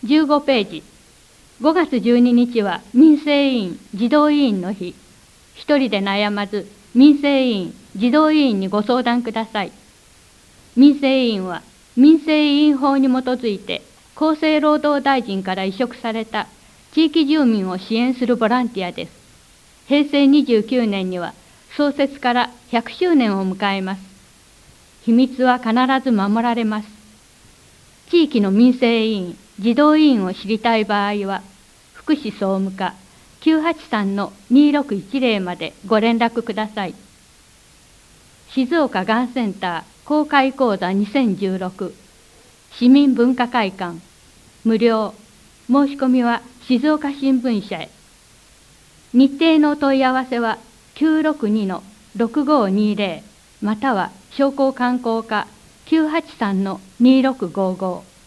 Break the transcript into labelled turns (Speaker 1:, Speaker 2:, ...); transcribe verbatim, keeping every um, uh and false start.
Speaker 1: じゅうごページ。ごがつじゅうににちは民生委員児童委員の日。一人で悩まず民生委員児童委員にご相談ください。民生委員は民生委員法に基づいて厚生労働大臣から委嘱された地域住民を支援するボランティアです。へいせいにじゅうきゅうねんには創設からひゃくしゅうねんを迎えます。秘密は必ず守られます。地域の民生委員、児童委員を知りたい場合は、福祉総務課 きゅうはちさんのにろくいちぜろ までご連絡ください。静岡がんセンター公開講座にせんじゅうろく市民文化会館無料。申し込みは静岡新聞社へ。日程のお問い合わせは きゅうろくにのろくごにぜろ または商工観光課 きゅうはちさんのにろくごご